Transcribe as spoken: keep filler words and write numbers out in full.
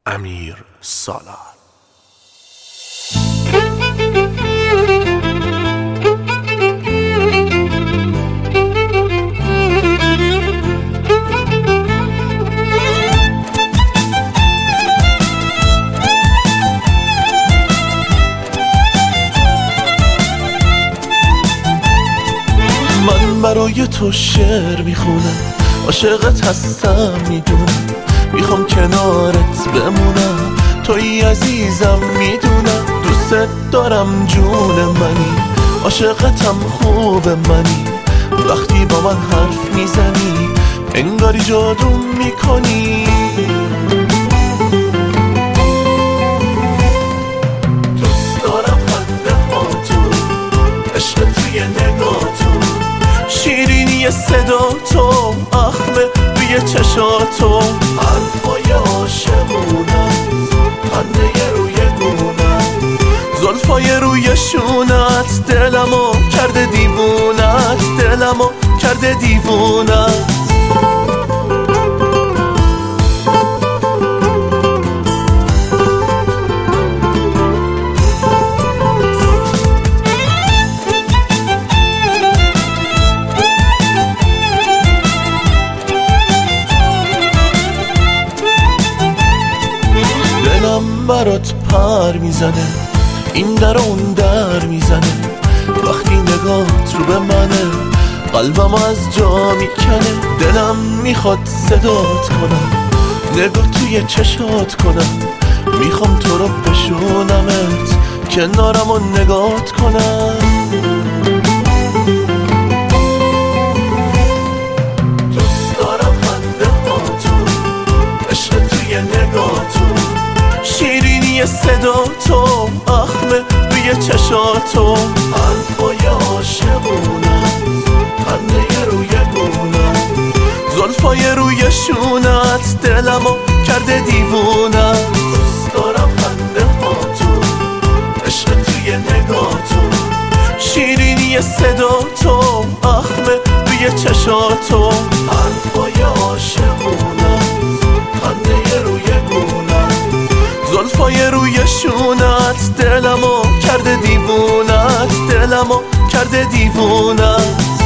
امیر سالار. من برای تو شعر میخونم، عاشقت هستم میدونم، میخوام کنارت بمونم، توی عزیزم میدونم، دوست دارم جون منی، عاشقتم خوب منی، وقتی با من حرف میزنی انگاری جادو میکنی. دوست دارم خنده هاتون، عشق توی نگاتون، شیرینی صدا تو، اخمه روی چشاتو، حرفای عاشقونت، خنده روی گونت، زلفای روی شونت، دلمو کرده دیوونت، دلمو کرده دیوونت. دلم برات پر میزنه، این در و اون در میزنه، وقتی نگات رو به منه قلبم از جا میکنه، دلم میخواد صدات کنم، نگاه توی چشات کنم، میخوام تو رو بشونمت، کنارم و نگات کنم. دوست دارم خنده هاتون، عشق توی نگاتون، شیرینی صدا تو، اخمه روی چشاتو، حرفای عاشقونت، خنده روی گونت، زلفای روی شونت، دلمو کرده دیوونت. دوست دارم خنده هاتون، عشق توی نگاتون، شیرینی صدا تو، اخمه روی چشاتو، حرفای عاشقونت، خنده روی گونت، زلفای روی شونت، دلمو کرده دیوونت، دلمو کرده دیوونت.